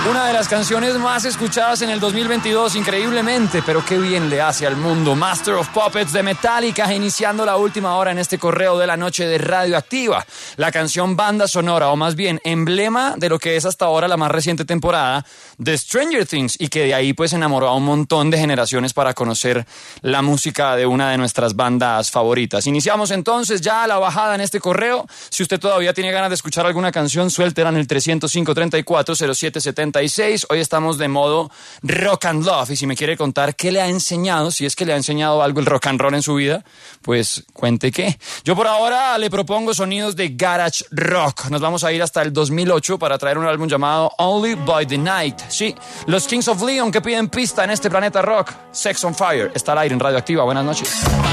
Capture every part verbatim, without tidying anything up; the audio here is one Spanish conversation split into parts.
Una de las canciones más escuchadas en el dos mil veintidós, increíblemente, pero qué bien le hace al mundo. Master of Puppets de Metallica, iniciando la última hora en este correo de la noche de Radioactiva. La canción banda sonora, o más bien emblema de lo que es hasta ahora la más reciente temporada de Stranger Things, y que de ahí pues enamoró a un montón de generaciones para conocer la música de una de nuestras bandas favoritas. Iniciamos entonces ya la bajada en este correo. Si usted todavía tiene ganas de escuchar alguna canción, suéltela en el trescientos cinco, treinta y cuatro, cero siete setenta y seis. Hoy estamos de modo rock and love, y si me quiere contar qué le ha enseñado, si es que le ha enseñado algo el rock and roll en su vida, pues cuente qué. Yo por ahora le propongo sonidos de garage rock. Nos vamos a ir hasta el dos mil ocho para traer un álbum llamado Only by the Night. Sí, los Kings of Leon, que piden pista en este planeta rock. Sex on Fire está al aire en Radioactiva. Buenas noches.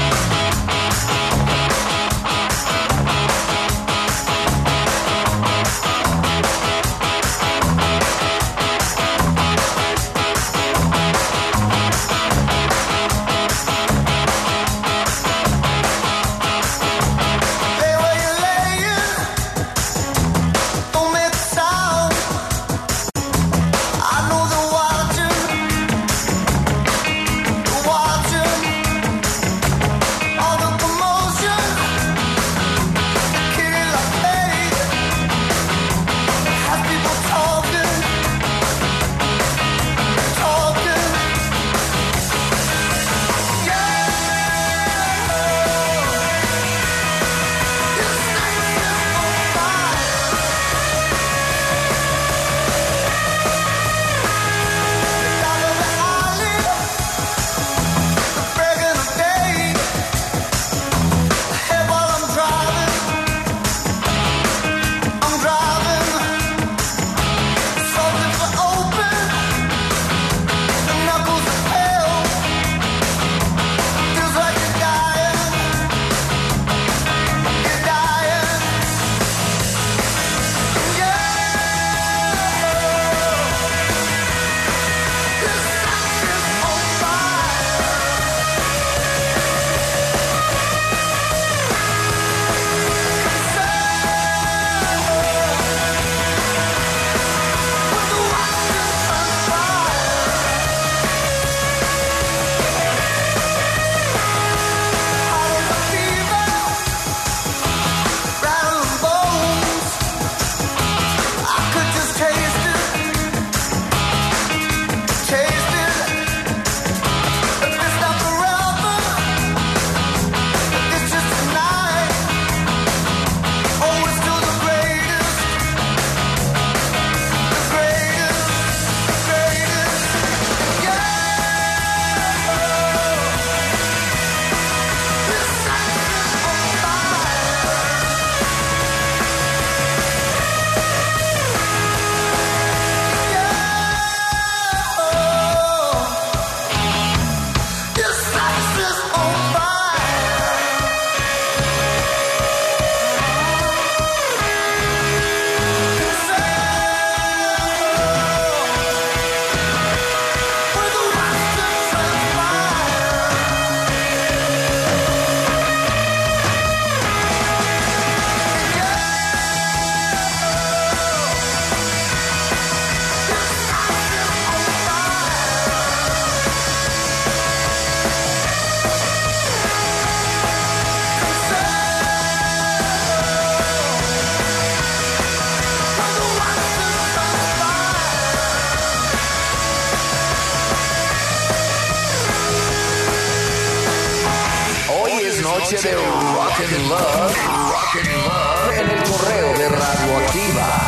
De Rock and Love, Rock and Love en el correo de Radioactiva.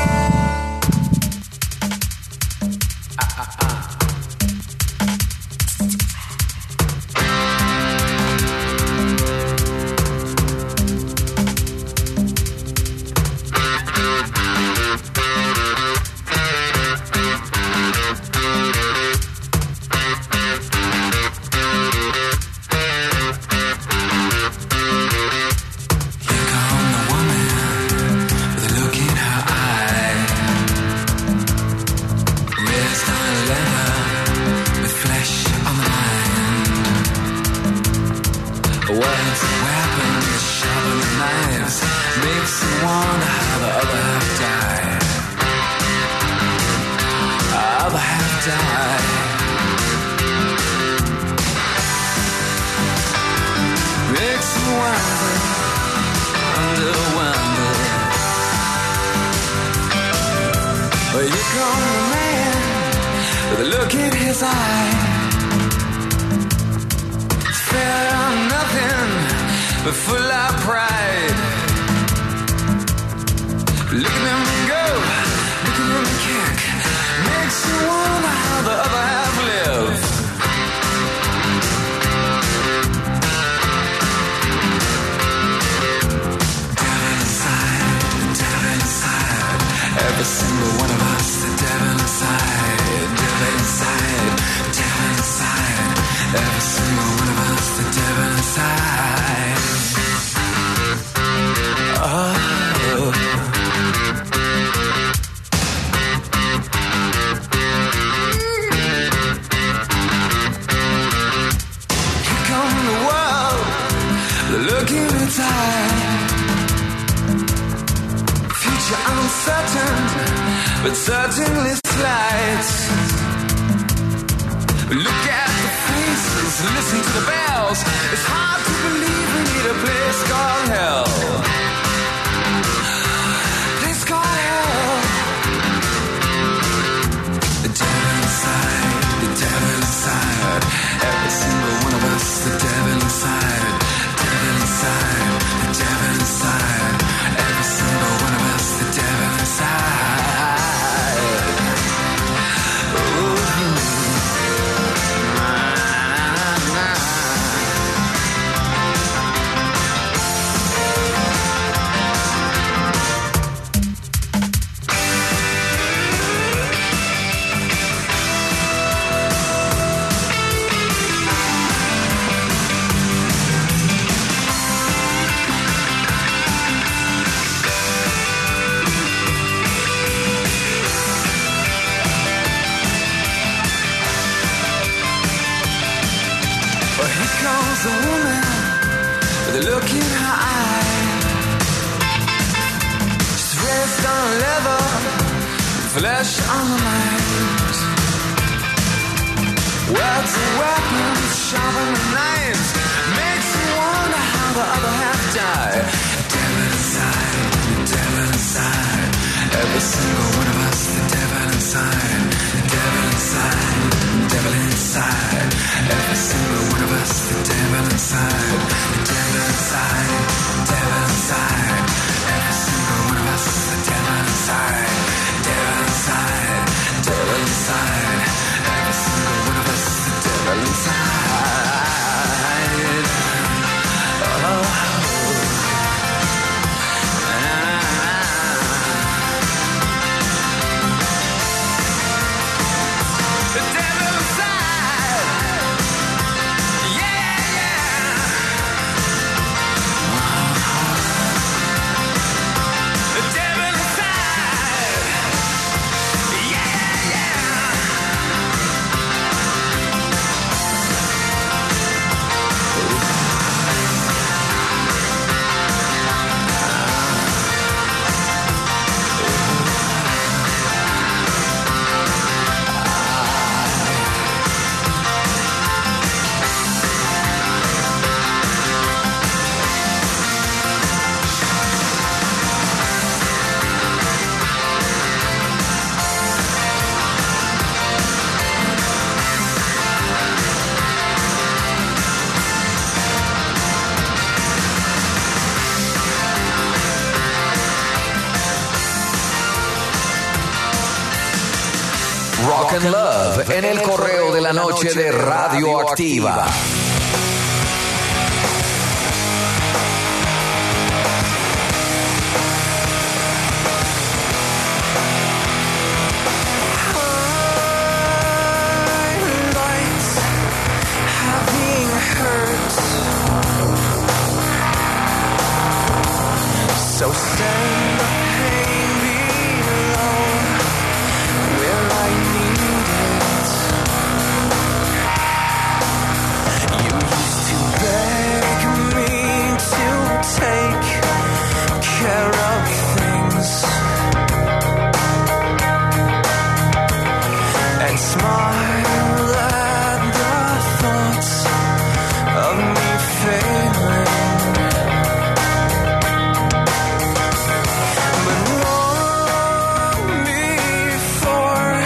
Ah, ah, ah. Here come the woman with a look in her eyes. the man with a look in his eye. Fed on nothing but full of pride. Look at him go, look at him kick. Makes you wonder how the other half live. Devil inside, the devil inside. Every single one of us, the devil inside. Devil inside, devil inside. Every single one of us, the devil inside. Oh. Looking at time, future uncertain, but certainly slight. Look at the faces, listen to the bells. It's hard to believe we need a place called hell. Place called hell. The devil inside, the devil inside. Every single one of us, the devil inside. Inside, the devil inside. Every single one of us, the devil inside. Ooh. Nah, nah, comes a woman with a look in her eye. She's raised on leather, flesh on the mind. Words and weapons, sharper than knives. Makes you wonder how the other half died. Devil inside, the devil inside. Every single one of us, the devil inside. The devil inside, the devil inside. Every single one of us, the devil inside. The devil inside, the devil inside. Every single one of us, the devil inside. Devil inside, devil inside. Every single one of us, the devil inside. Oh. Rock and Love en el correo de la noche de Radioactiva. So send the pain below where I need it. You used to beg me to take care of things and smile at the thoughts of me failing. Before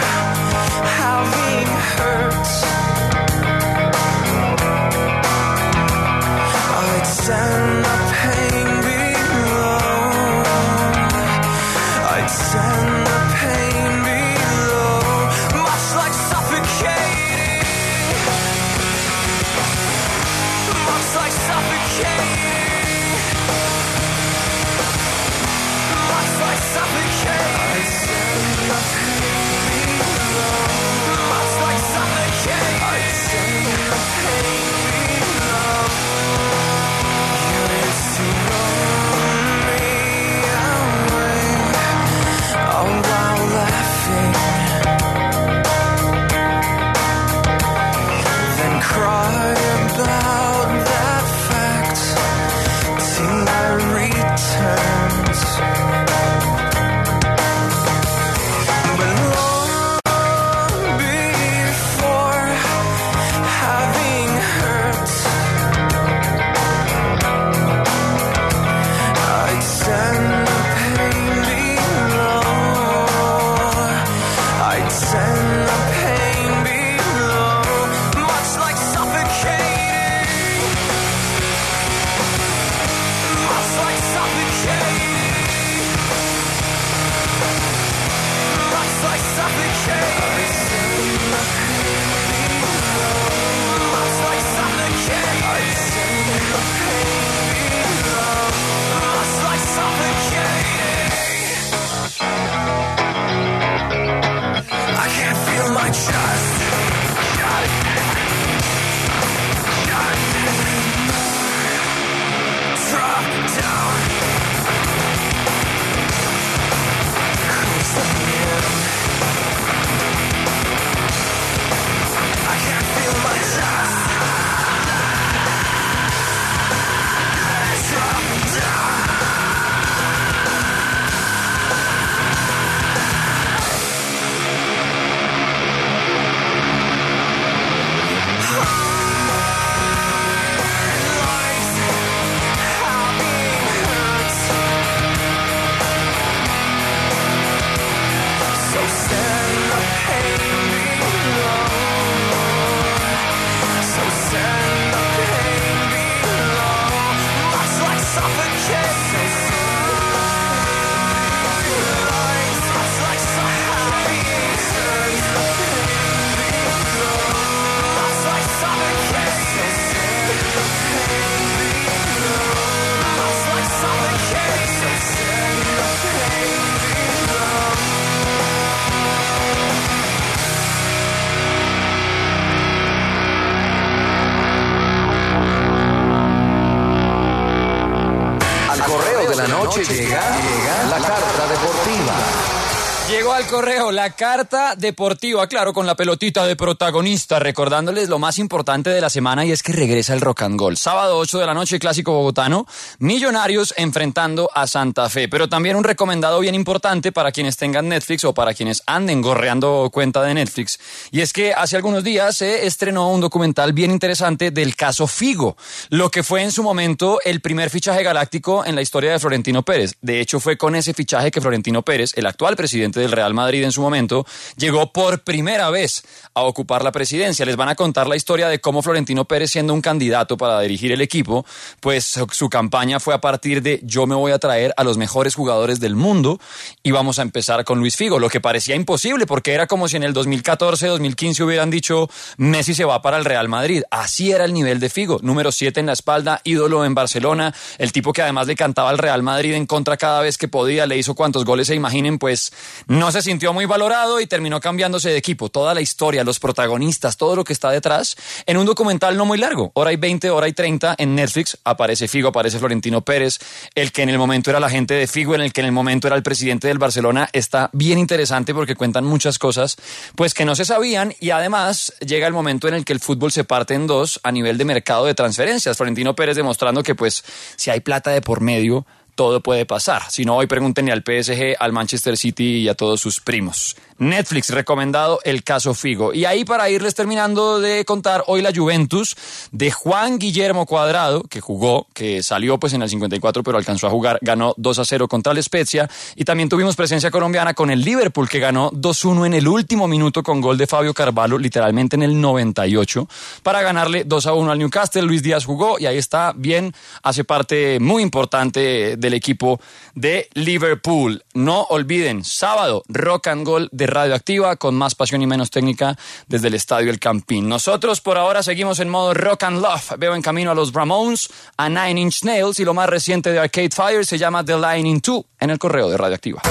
Llega, llega la carta deportiva. Llegó al correo la carta deportiva, claro, con la pelotita de protagonista, recordándoles lo más importante de la semana y es que regresa el rock and roll. Sábado ocho de la noche, clásico bogotano, Millonarios enfrentando a Santa Fe, pero también un recomendado bien importante para quienes tengan Netflix o para quienes anden gorreando cuenta de Netflix. Y es que hace algunos días se estrenó un documental bien interesante del caso Figo, lo que fue en su momento el primer fichaje galáctico en la historia de Florentino Pérez. De hecho, fue con ese fichaje que Florentino Pérez, el actual presidente del Real Madrid en su momento, llegó por primera vez a ocupar la presidencia. Les van a contar la historia de cómo Florentino Pérez, siendo un candidato para dirigir el equipo, pues su campaña fue a partir de yo me voy a traer a los mejores jugadores del mundo y vamos a empezar con Luis Figo, lo que parecía imposible porque era como si en el dos mil catorce, dos mil quince hubieran dicho Messi se va para el Real Madrid. Así era el nivel de Figo, número siete en la espalda, ídolo en Barcelona, el tipo que además le cantaba al Real Madrid en contra cada vez que podía, le hizo cuantos goles se imaginen, pues no se sintió muy valorado y terminó cambiándose de equipo. Toda la historia, los protagonistas, todo lo que está detrás, en un documental no muy largo, hora y veinte, hora y treinta en Netflix, aparece Figo, aparece Florentino Pérez, el que en el momento era la gente de Figo, en el que en el momento era el presidente del Barcelona. Está bien interesante porque cuentan muchas cosas pues que no se sabían y además llega el momento en el que el fútbol se parte en dos a nivel de mercado de transferencias. Florentino Pérez demostrando que pues si hay plata de por medio, todo puede pasar. Si no, hoy pregúntenle al P S G, al Manchester City y a todos sus primos. Netflix, recomendado el caso Figo. Y ahí para irles terminando de contar, hoy la Juventus de Juan Guillermo Cuadrado, que jugó, que salió pues en el cincuenta y cuatro, pero alcanzó a jugar, ganó dos a cero contra el Spezia. Y también tuvimos presencia colombiana con el Liverpool, que ganó dos uno en el último minuto con gol de Fabio Carvalho, literalmente en el noventa y ocho, para ganarle dos a uno al Newcastle. Luis Díaz jugó y ahí está bien, hace parte muy importante del equipo de Liverpool. No olviden, sábado, rock and roll de Radioactiva con más pasión y menos técnica desde el Estadio El Campín. Nosotros por ahora seguimos en modo rock and love. Veo en camino a los Ramones, a Nine Inch Nails y lo más reciente de Arcade Fire se llama The Lightning dos en el correo de Radioactiva.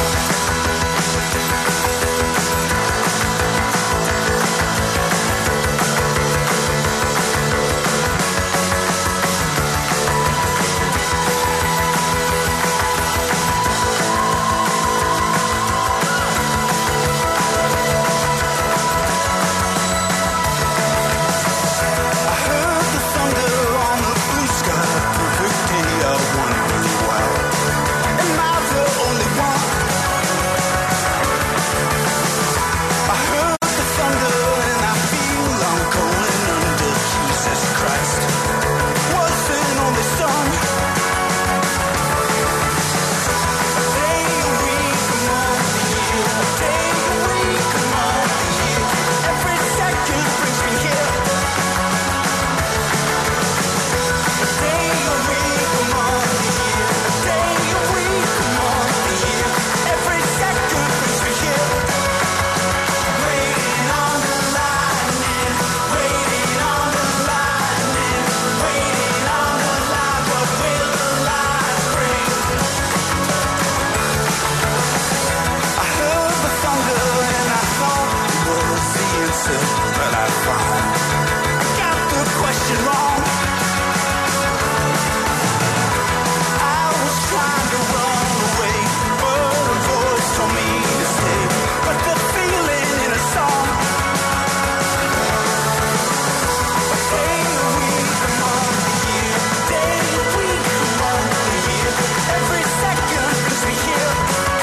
Only one answer that I find. I got the question wrong. I was trying to run away, but a voice told me to stay. But the feeling in a song. Day a week, a month, a year. Day a week, a month, a year. Every second brings me here.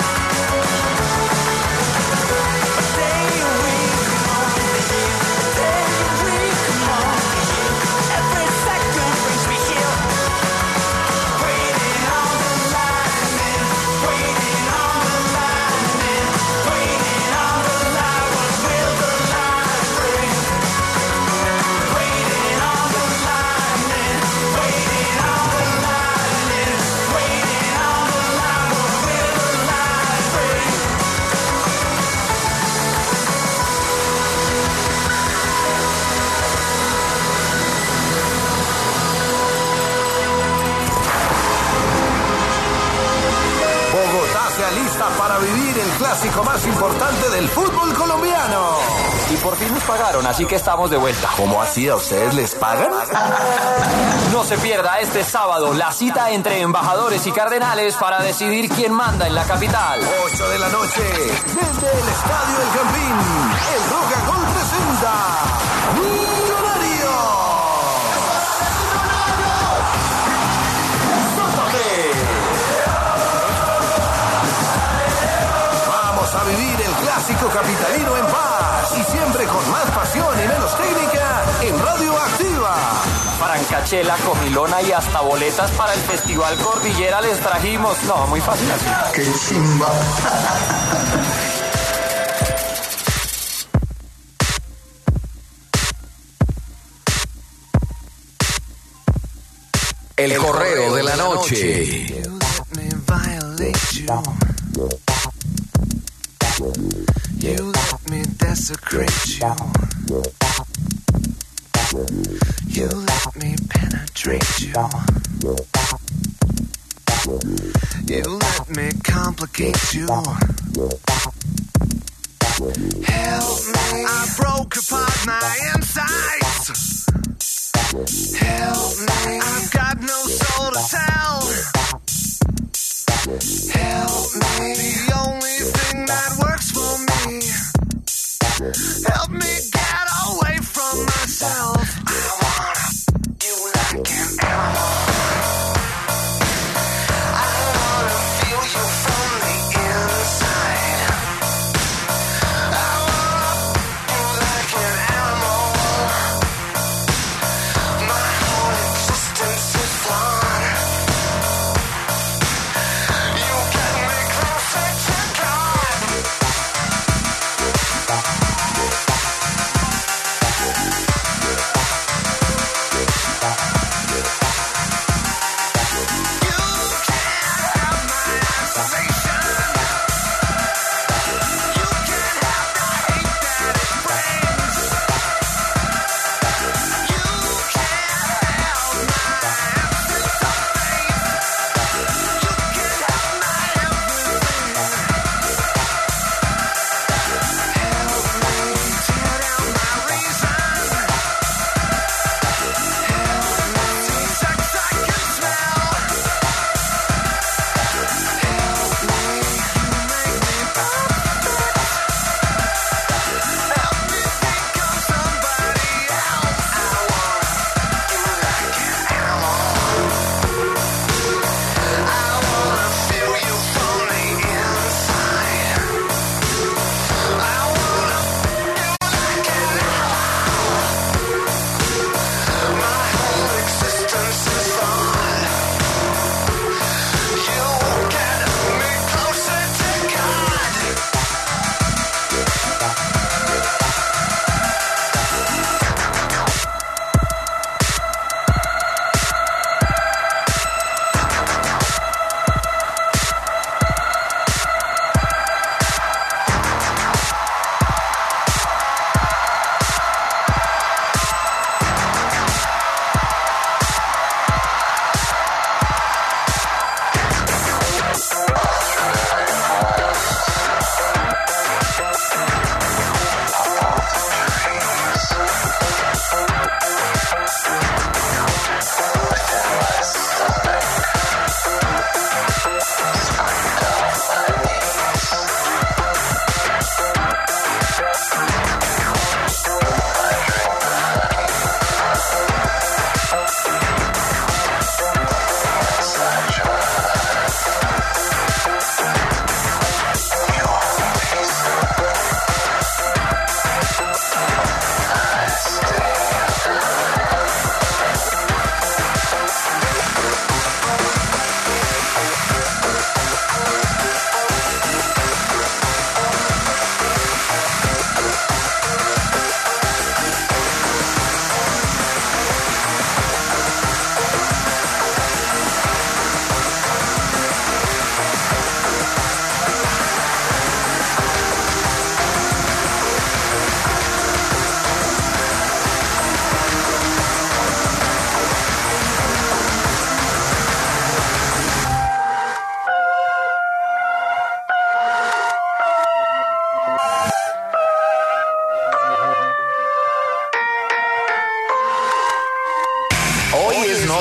A day a week, a month, a year. Day a week, a month, a year. Every second brings me here. Waiting on the lightning, waiting on the lightning, waiting on the light. What will the light bring? Waiting on the lightning, waiting on the lightning, waiting on the light. What will the light bring? Bogotá se alista para vivir el clásico más importante del fútbol colombiano. Y por fin nos pagaron, así que estamos de vuelta. ¿Cómo así? ¿A ustedes les pagan? No se pierda este sábado la cita entre embajadores y cardenales para decidir quién manda en la capital. ocho de la noche, desde el Estadio El Campín, el Roca Gol presenta Millonarios. Vamos a vivir el clásico capitalino en paz y siempre con más pasión y menos técnica en Radio Activa. Francachela, comilona y hasta boletas para el Festival Cordillera les trajimos. No, muy fácil así. ¡Qué chimba! El correo de la noche. You let me violate you. You let me desecrate you. You let me penetrate you. You let me complicate you. Help me. I broke apart my insides. Help me. I've got no soul to tell. Help me. The only thing that works for me. Help me get away from myself. I wanna you like an animal. I wanna feel you from the inside. I wanna you like an animal. My whole existence is flawed.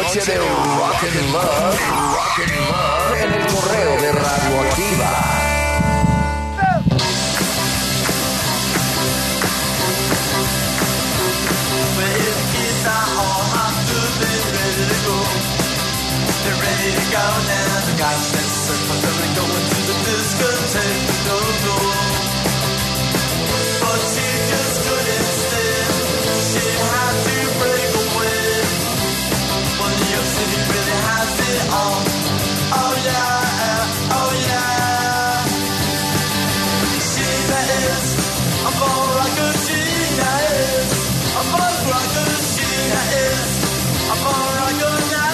noche de Rock and Love, Rock and Love en el correo de Radioactiva. They're ready to go now. The guys that surf they're going to the discotheque to go go. But she just couldn't stand. She had to break away. Well, New York City really has it all. Oh yeah, oh yeah. Sheena is a ball rocker. Sheena is a ball rocker. Sheena is a ball rocker now.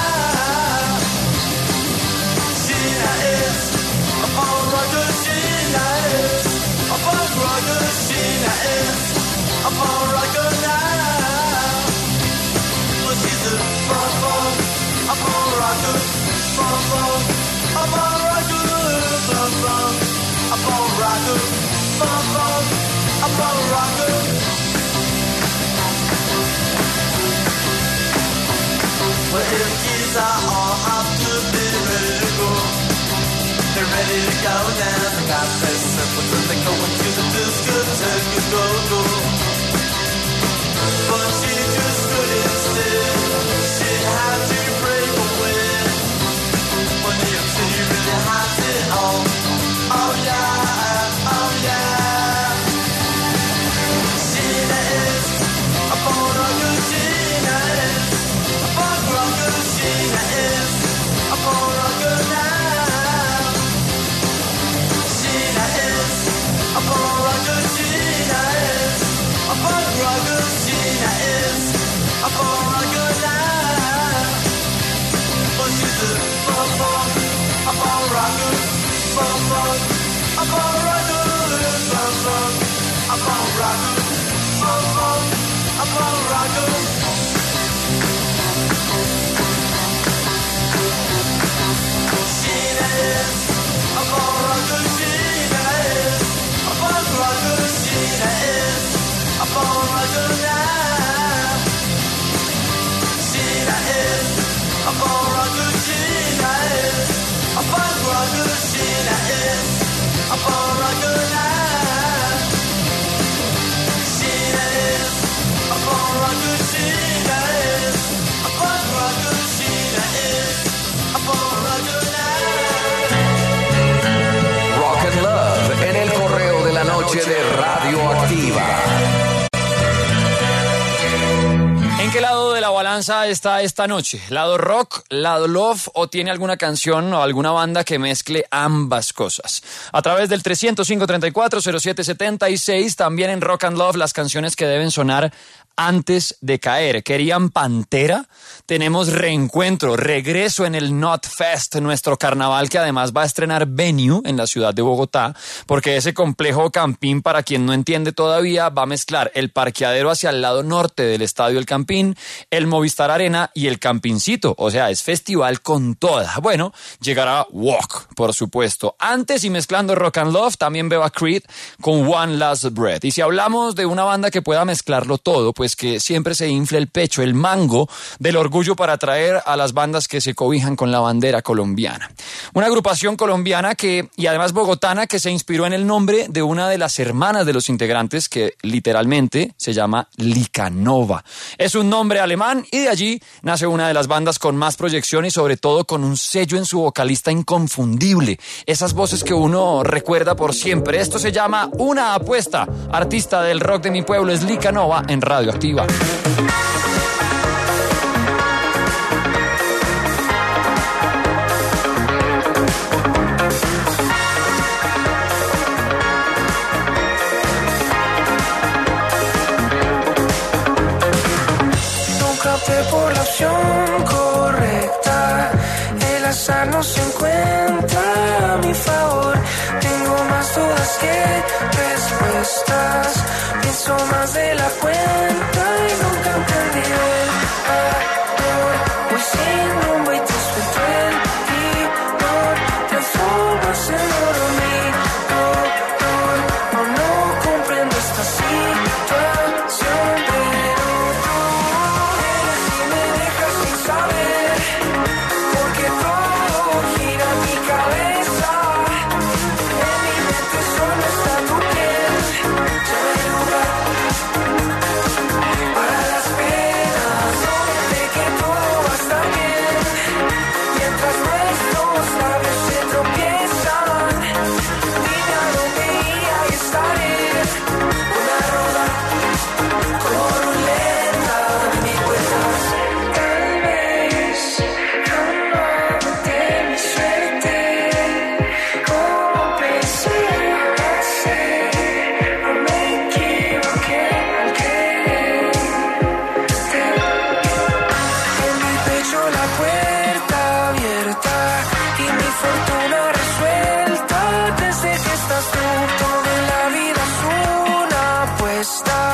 Sheena is a ball rocker. Sheena is a ball rocker. Sheena is a ball rocker now. Well, she's a ball ball, a ball rocker, ball ball, a ball rocker, ball ball, a ball rocker, ball ball, a ball rocker. Well, if kids are all up to be ready to go. They're ready to go now. They got their circles and they're going to the discotheque to go go. But she just couldn't stay. She had to break away. Well, New York City really has it all. Oh yeah, oh yeah. Sheena is a ball rocker. Sheena is a ball rocker. Sheena is a ball rocker now. Sheena is a ball rocker. Sheena is a ball rocker. Sheena is a ball rocker now. Well, she's a ball ball, a ball rocker, ball ball, a ball rocker, ball ball, a ball rocker, ball ball, a ball rocker. Sheena is a ball rocker. Sheena is a ball rocker. Sheena is a ball rocker now. Sheena is a ball rocker. Sheena is a ball rocker. Sheena is a ball rocker now. Sheena is a ball rocker. Sheena is a ball rocker. Sheena is a ball rocker now. Rock and Love en el correo de la noche de Radioactiva. ¿En qué lado de la balanza está esta noche? ¿Lado rock, lado love o tiene alguna canción o alguna banda que mezcle ambas cosas? A través del trescientos cinco, treinta y cuatro, cero siete setenta y seis, también en Rock and Love las canciones que deben sonar antes de caer. ¿Querían Pantera? Tenemos reencuentro, regreso en el Not Fest, nuestro carnaval que además va a estrenar venue en la ciudad de Bogotá, porque ese complejo campín, para quien no entiende todavía, va a mezclar el parqueadero hacia el lado norte del Estadio El Campín, el Movistar Arena y el Campincito, o sea, es festival con toda. Bueno, llegará Walk, por supuesto. Antes y mezclando Rock and Love, también veo a Creed con One Last Breath. Y si hablamos de una banda que pueda mezclarlo todo, pues que siempre se infle el pecho, el mango del orgullo para atraer a las bandas que se cobijan con la bandera colombiana. Una agrupación colombiana que, y además bogotana, que se inspiró en el nombre de una de las hermanas de los integrantes, que literalmente se llama Licanova. Es un nombre alemán y de allí nace una de las bandas con más proyección y sobre todo con un sello en su vocalista inconfundible. Esas voces que uno recuerda por siempre. Esto se llama Una Apuesta. Artista del rock de mi pueblo es Licanova en Radioactiva. Por la opción correcta, el azar no se encuentra a mi favor. Tengo más dudas que respuestas, pienso más de la cuenta y nunca entendí el amor. Voy sin rumbo y te suelto el timón, transformas en oro mi dolor. No, no comprendo esta situación, pero tú eres y me dejas sin saber.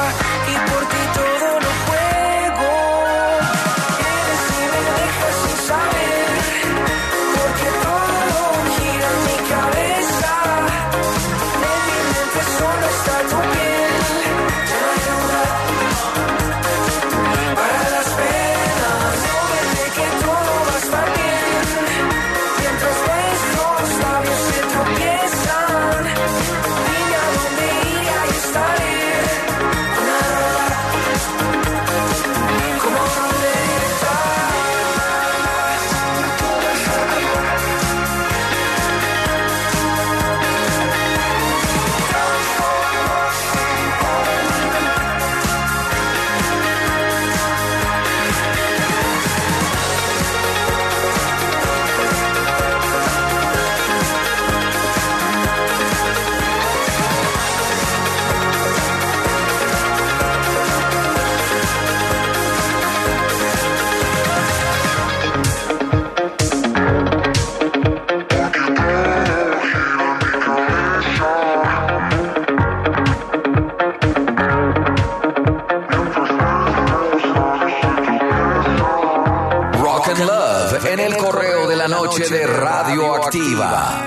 y por ti todo lo juego. Eres y me dejas sin saber, porque todo gira en mi cabeza. En mi mente solo está tu piel. Te va a ayudar para las penas. No vete que todo va a estar bien. Mientras nuestros labios se tropiezan, dime a dónde ir y ahí estaré. Nada como dónde estás. Rock and Love en el correo de la noche de Radioactiva.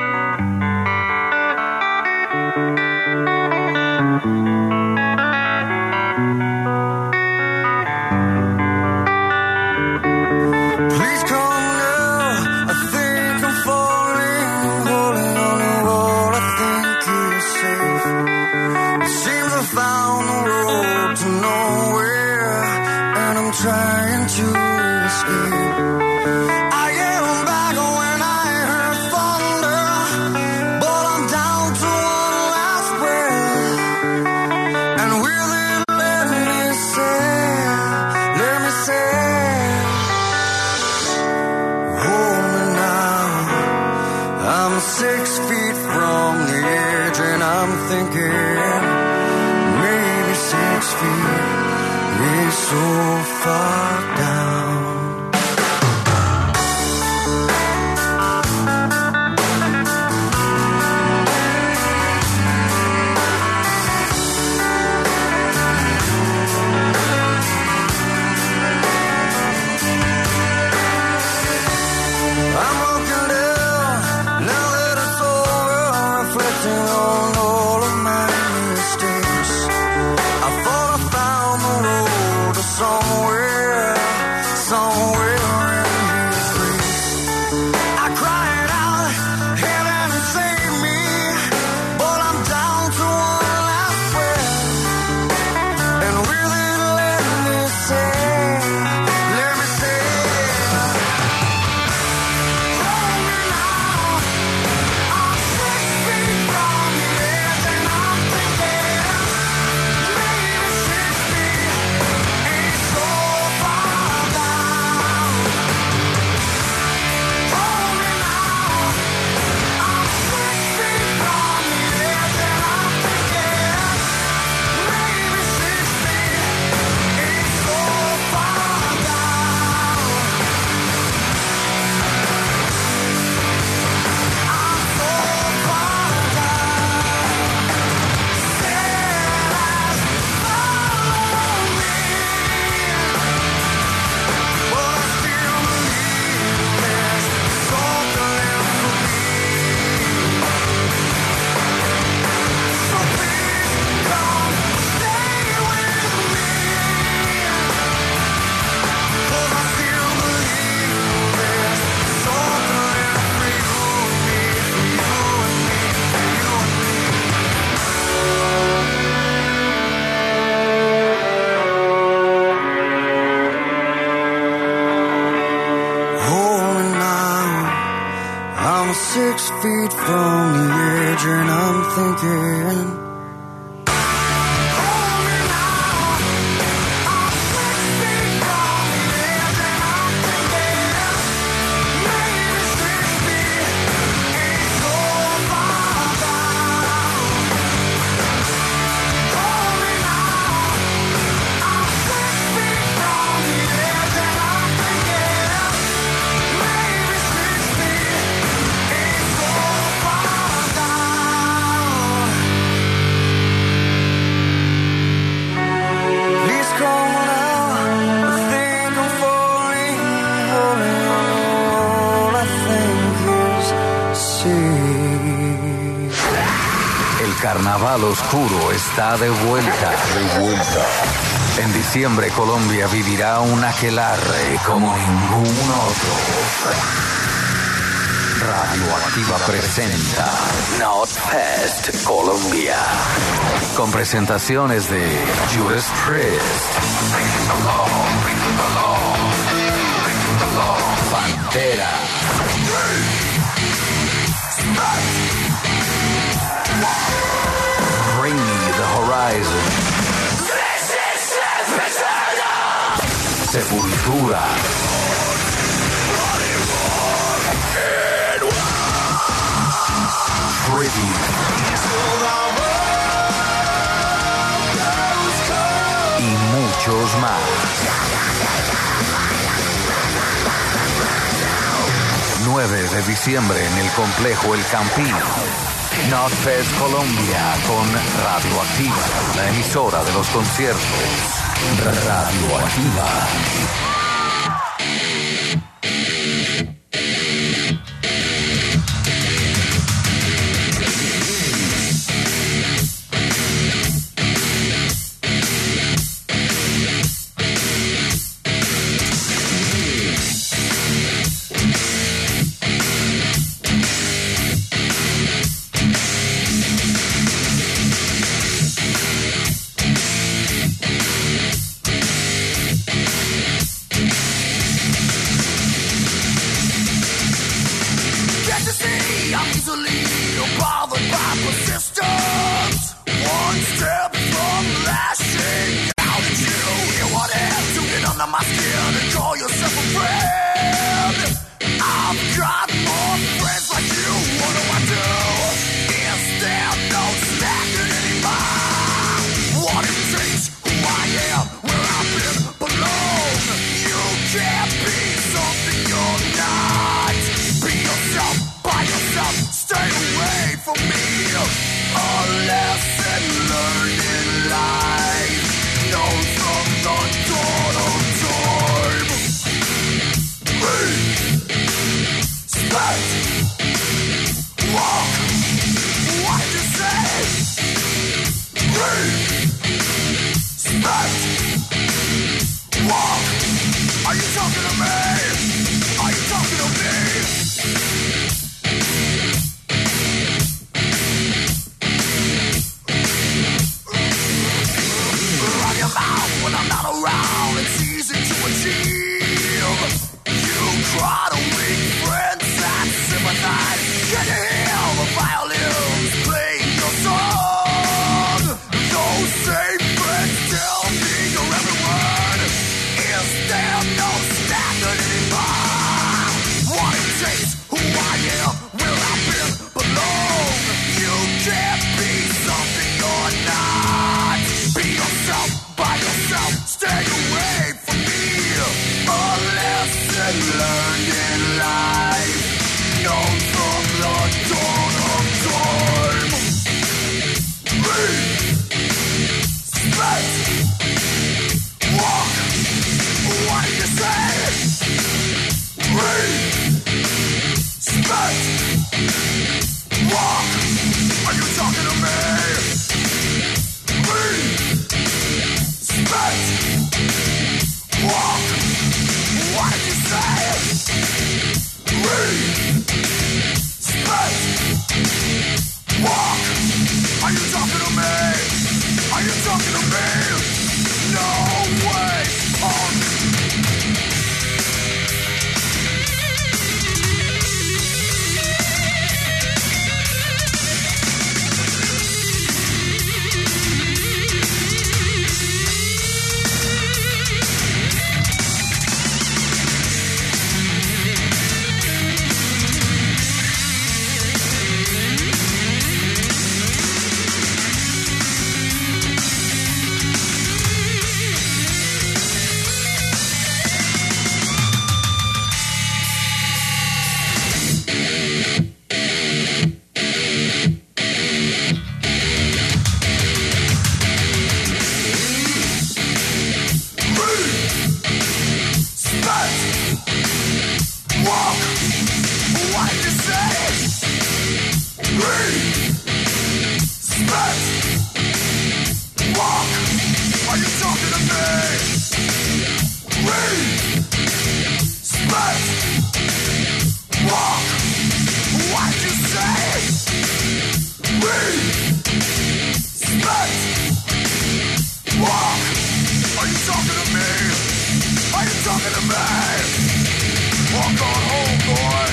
Please come now. I think I'm falling, holding on to what I think is safe. It seems I found the road to nowhere, and I'm trying to escape. I am back when I heard thunder, but I'm down to one last breath. And will it let me say, let me say, hold me now. I'm six feet from the edge and I'm thinking maybe six feet is so far down. I'm looking down, now that it's over, reflecting on all of my mistakes. I thought I found the road to somewhere, somewhere in His grace. I cried out, heaven save me, but I'm down to one last breath. And will it let me say, let me say, hold me now. I'm six feet from the edge and I'm thinking maybe six feet ain't so far down. Hold me now. I'm six feet from the edge and I'm thinking maybe six feet ain't so far down. I'm so far down. Said I'd follow me, but I still believe there's something left for me. So please come stay with me, 'cause I still believe there's something left for you and me, for you and me, for you and me. Hold me now. I'm six feet from the edge and I'm thinking. Hold me now. I'm six feet from the edge and I'm thinking maybe six feet ain't so far down. Hold me now. I'm six feet from the edge and I'm thinking maybe six feet ain't so far down. carnaval oscuro está de vuelta. De vuelta. En diciembre Colombia vivirá un aquelarre como ningún otro. Radioactiva presenta Notfest Colombia. Con presentaciones de Judas Priest, Pantera, Bring Me the Horizon, Sepultura, Pretty y muchos más. nueve de diciembre en el complejo El Campín. Notfest Colombia con Radioactiva, la emisora de los conciertos. Radioactiva. talking to me. Walk on home, boy.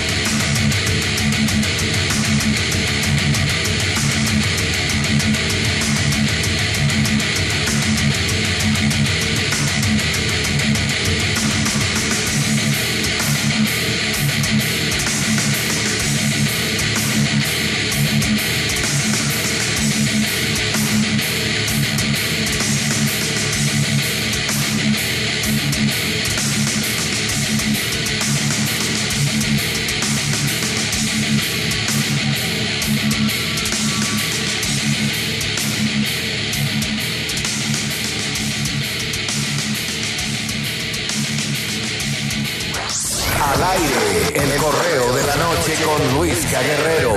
Al aire, el correo de la noche con Luisca Guerrero.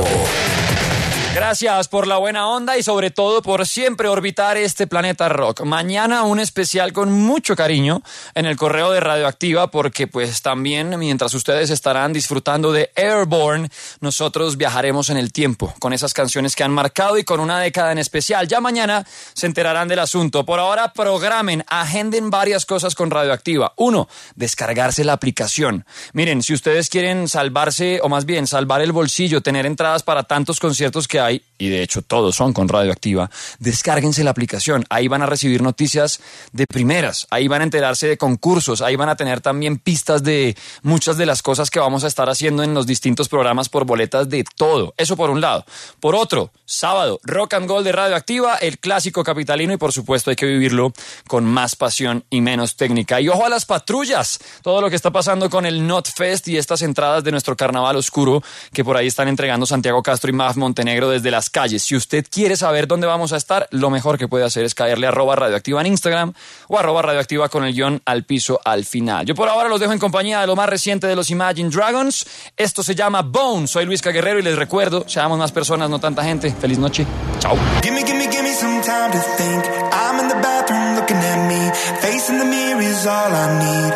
Gracias por la buena onda y sobre todo por siempre orbitar este planeta rock. Mañana un especial con mucho cariño en el correo de Radioactiva porque pues también mientras ustedes estarán disfrutando de Airborne, nosotros viajaremos en el tiempo con esas canciones que han marcado y con una década en especial. Ya mañana se enterarán del asunto. Por ahora programen, agenden varias cosas con Radioactiva. Uno, descargarse la aplicación. Miren, si ustedes quieren salvarse o más bien salvar el bolsillo, tener entradas para tantos conciertos que hay, y de hecho todos son con Radioactiva, descárguense la aplicación, ahí van a recibir noticias de primeras, ahí van a enterarse de concursos, ahí van a tener también pistas de muchas de las cosas que vamos a estar haciendo en los distintos programas por boletas de todo, eso por un lado. Por otro, sábado, Rock and Gold de Radioactiva, el clásico capitalino y por supuesto hay que vivirlo con más pasión y menos técnica. Y ojo a las patrullas, todo lo que está pasando con el NotFest y estas entradas de nuestro carnaval oscuro que por ahí están entregando Santiago Castro y Maf Montenegro desde las calles. Si usted quiere saber dónde vamos a estar, lo mejor que puede hacer es caerle a arroba radioactiva en Instagram o arroba radioactiva con el guión al piso al final. Yo por ahora los dejo en compañía de lo más reciente de los Imagine Dragons. Esto se llama Bone. Soy Luisca Guerrero y les recuerdo, seamos más personas, no tanta gente. Feliz noche. Chao. Give me, give me, give me some time to think. I'm in the bathroom looking at me. Facing the mirror is all I need.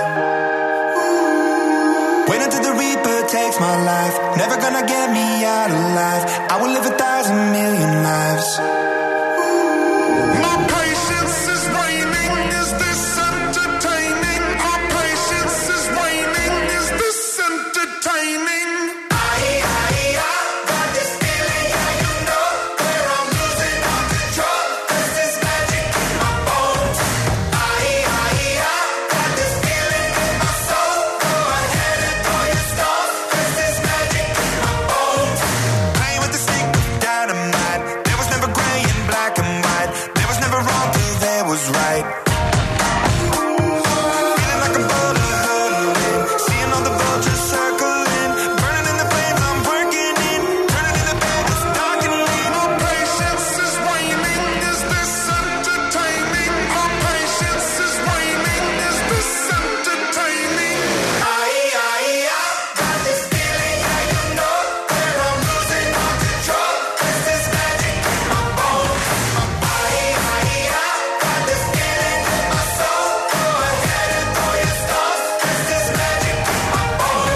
Wait until the Reaper takes my life. Never gonna get me out alive. I will live a thousand million lives. My patience is waning. Is this entertaining? My patience is waning. Is this entertaining? I, I, I got this feeling, yeah, you know, where I'm losing all control. There's this magic in my bones. I, I, I got this feeling in my soul. Go ahead and throw your stones. There's this magic in my bones. Playing with the stick of dynamite. There was never gray and black and white. There was never wrong till there was right. Feeling like a boulder hurtling. Seeing all the vultures circling. Burning in the flames I'm working in. Turning in the bed that's dark and lean. My patience is waning. Is this entertaining? My patience is waning. Is this entertaining? I, I, I got this feeling, yeah, you know, where I'm losing all control. There's this magic in my bones. I, I, I got this feeling in my soul. Go ahead and throw your stones. There's this magic in my bones.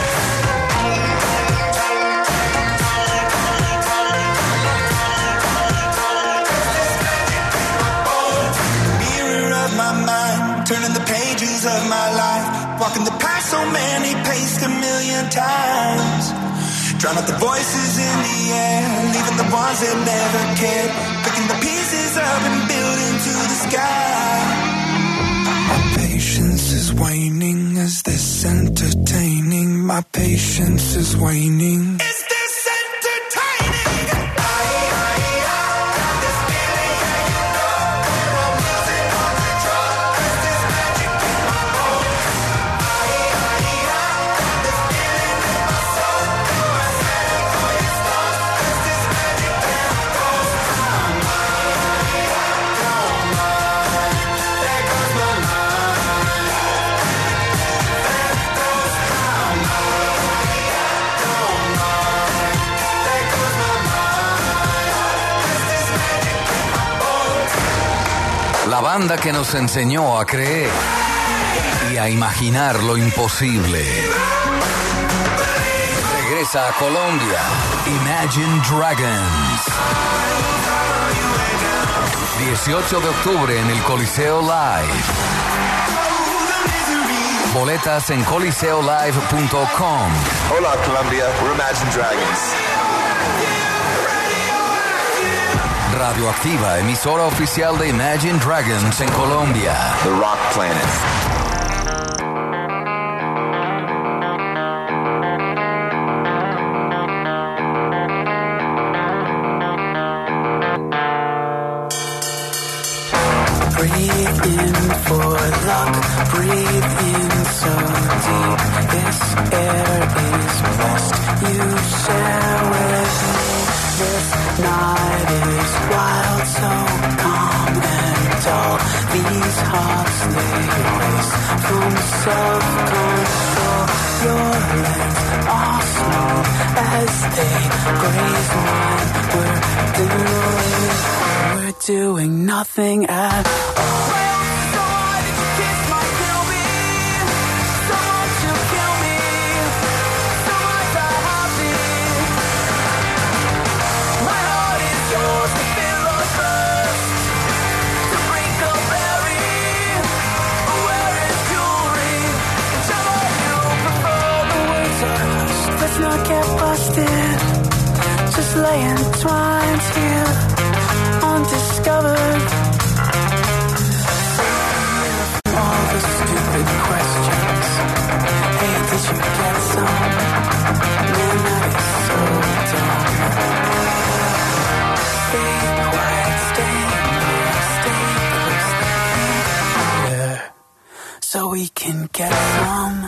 Mirror of my mind, turning the pages of my life, walking the path so many paced a million times. Drown out the voices in the air, leaving the ones that never cared, picking the pieces up and building to the sky. My patience is waning. Is this entertaining? My patience is waning. Is this entertaining? I, I, I got this feeling, yeah, you know, where I'm losing all control. There's this magic in my bones. I, I, I got this feeling in my soul. Go ahead and throw your stones. There's this magic in my bones. There goes my mind. There goes my mind. There goes my mind. There's this magic in my bones. La banda que nos enseñó a creer y a imaginar lo imposible. Regresa a Colombia. Imagine Dragons. dieciocho de octubre en el Coliseo Live. Boletas en coliseo live punto com. Hola, Colombia. We're Imagine Dragons. Radioactiva, emisora oficial de Imagine Dragons en Colombia. The Rock Planet. Breathe in for luck, breathe in so deep. This air is blessed, you share with me. This night is wild, so calm and dull. These hearts, they race from self-control. Your legs are smooth as they graze mine. We're doing, we're doing nothing at all. Let's not get busted, just lay entwined here, undiscovered. From all the stupid questions, hey, did you get some? Man, that is so dumb. Stay quiet, stay near, stay close here, so we can get some.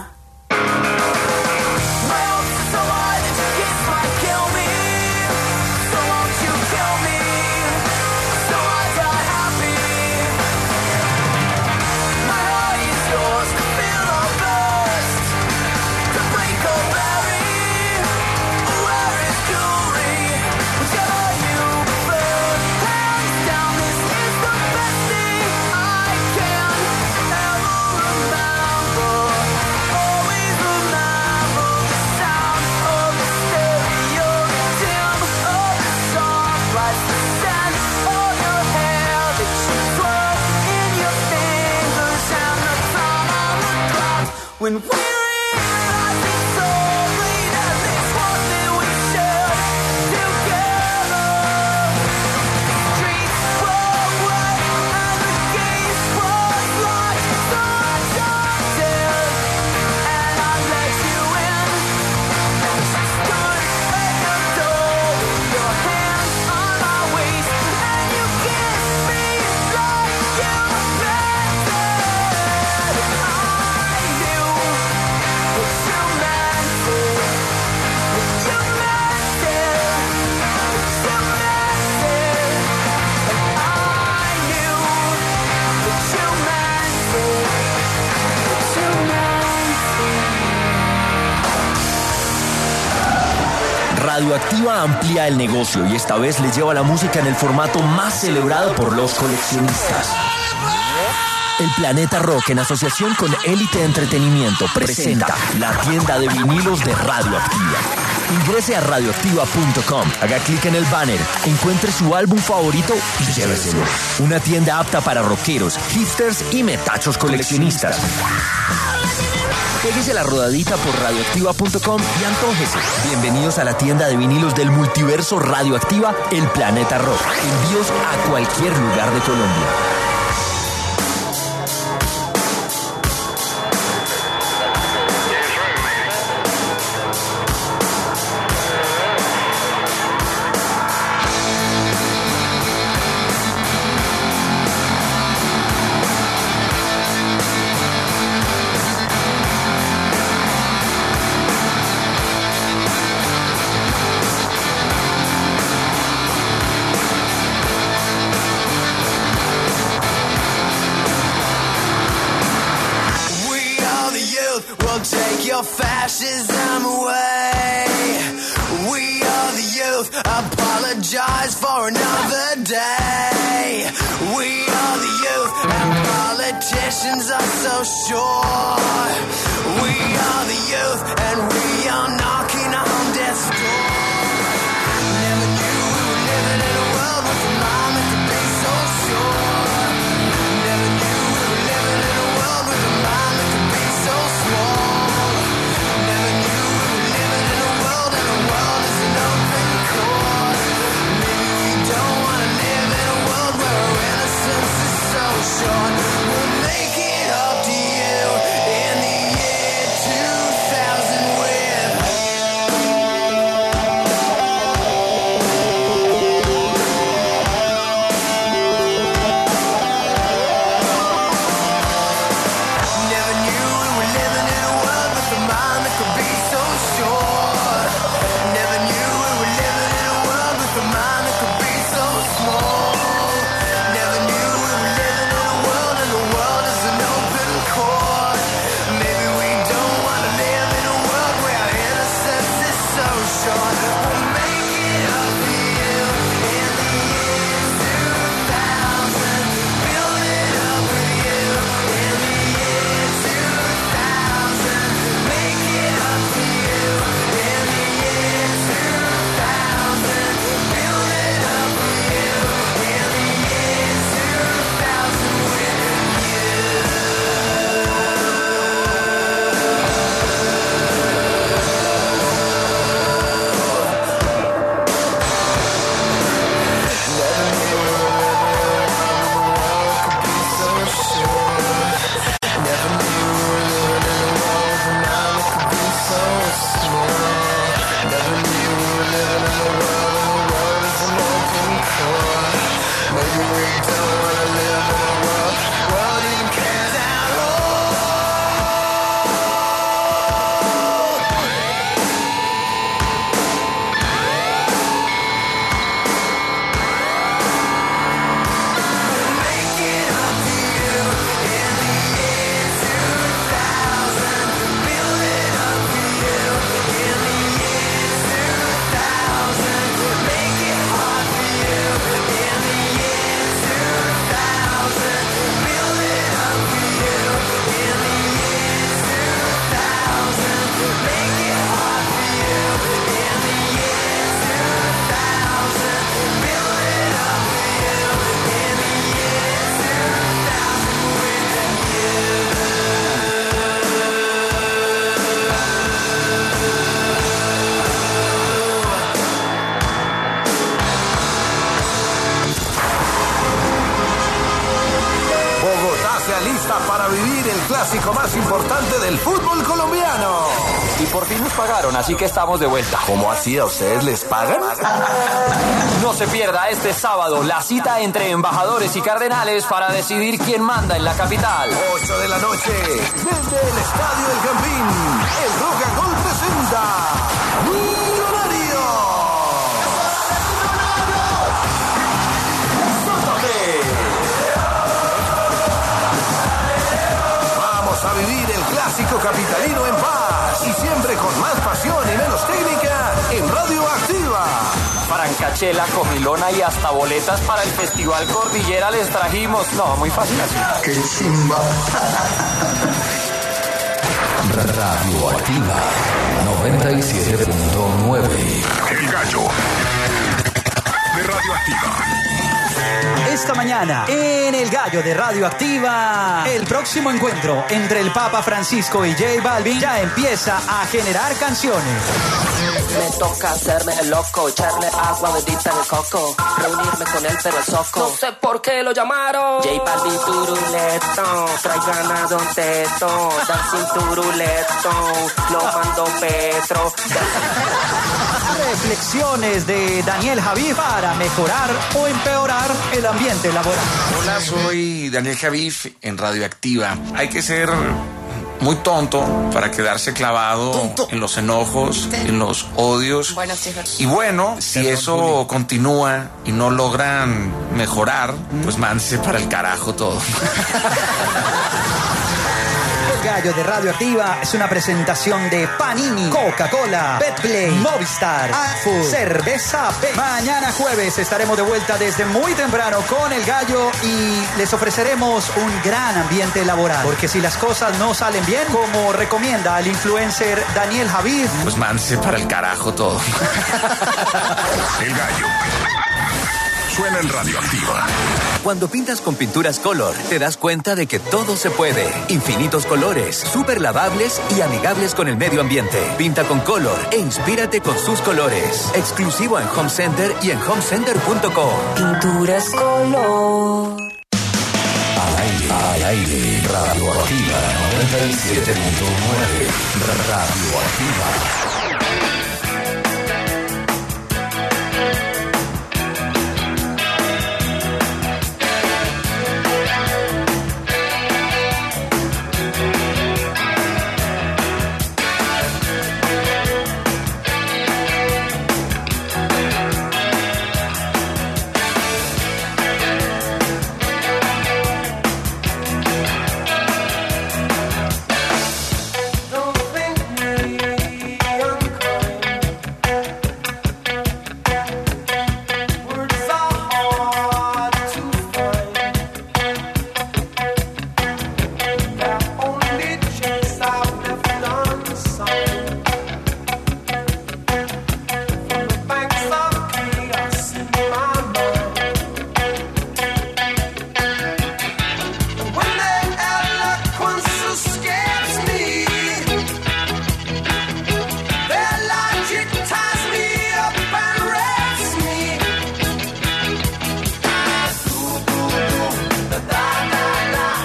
When we realize it's only that it's one that we share together. Streets were wet and the gates were locked, so I jumped in and I let you in. And she stood at the door with your hand on my waist, and you kissed me like you meant it. Radioactiva amplía el negocio y esta vez le lleva la música en el formato más celebrado por los coleccionistas. El Planeta Rock, en asociación con Élite Entretenimiento, presenta la tienda de vinilos de Radioactiva. Ingrese a radioactiva punto com, haga clic en el banner, encuentre su álbum favorito y lléveselo. Una tienda apta para rockeros, hipsters y metachos coleccionistas. Péguese la rodadita por radioactiva punto com y antójese. Bienvenidos a la tienda de vinilos del multiverso Radioactiva, El Planeta Rock. Envíos a cualquier lugar de Colombia. Fascism away. We are the youth. Apologize for another day. We are the youth, and politicians are so sure. We are the youth, and we are knocking on death's door. Never knew we were living in a world with a mind that could be so sure. Never knew we were living in a world with a mind that could be so sure. se alista para vivir el clásico más importante del fútbol colombiano. Y por fin nos pagaron, así que estamos de vuelta. ¿Cómo así? ¿A ustedes les pagan? No se pierda este sábado la cita entre embajadores y cardenales para decidir quién manda en la capital. ocho de la noche, desde el Estadio El Campín, el Rock and Roll presenta Millonarios. Vamos a vivir el clásico capitalino en paz y siempre con más pasión y menos técnica en Radio Activa. Francachela, comilona y hasta boletas para el Festival Cordillera les trajimos. No, muy fácil así. ¡Qué chimba! Radio Activa noventa y siete punto nueve. El gallo de Radioactiva. Esta mañana, en El Gallo de Radioactiva, el próximo encuentro entre el Papa Francisco y J Balvin ya empieza a generar canciones. Me toca hacerme el loco, echarle agua bendita en el coco, reunirme con él pero el soco. No sé por qué lo llamaron J Balvin turuleto, trae ganado un teto, dancing turuleto, lo mando Petro. Reflexiones de Daniel Javif para mejorar o empeorar el ambiente laboral. Hola, soy Daniel Javif en Radioactiva. Hay que ser muy tonto para quedarse clavado tonto. en los enojos, en los odios. Buenos hijos. Y bueno, si eso continúa y no logran mejorar, pues mándense para el carajo todo. El Gallo de Radioactiva es una presentación de Panini, Coca-Cola, Betplay, Movistar, Adfood, Cerveza P. Mañana jueves estaremos de vuelta desde muy temprano con El Gallo y les ofreceremos un gran ambiente laboral. Porque si las cosas no salen bien, como recomienda el influencer Daniel Javif, pues mándense para el carajo todo. El Gallo suena en Radioactiva. Cuando pintas con pinturas Color, te das cuenta de que todo se puede. Infinitos colores, súper lavables y amigables con el medio ambiente. Pinta con Color e inspírate con sus colores. Exclusivo en Home Center y en home center punto com. Pinturas Color. Al aire, al aire, Radioactiva noventa y siete punto nueve. Radioactiva.